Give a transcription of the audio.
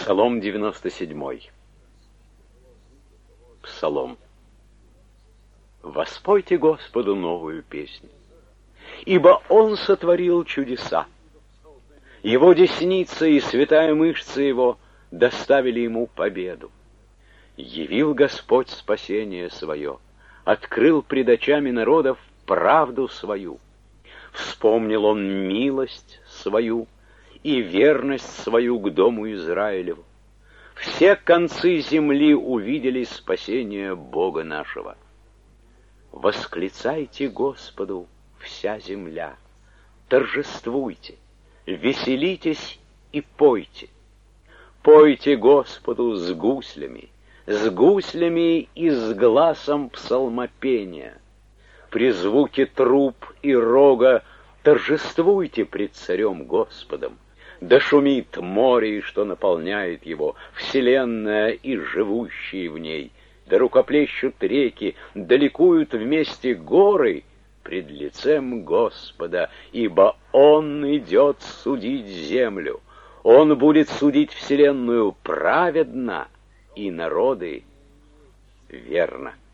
Псалом 97. Псалом. Воспойте Господу новую песнь, ибо Он сотворил чудеса. Его десница и святая мышца Его доставили Ему победу. Явил Господь спасение свое, открыл пред очами народов правду свою. Вспомнил Он милость свою и верность свою к дому Израилеву. Все концы земли увидели спасение Бога нашего. Восклицайте Господу, вся земля, торжествуйте, веселитесь и пойте. Пойте Господу с гуслями и с гласом псалмопения. При звуке труб и рога торжествуйте пред царем Господом. Да шумит море, что наполняет его, вселенная и живущие в ней. Да рукоплещут реки, да ликуют вместе горы пред лицем Господа, ибо Он идет судить землю. Он будет судить вселенную праведно и народы верно.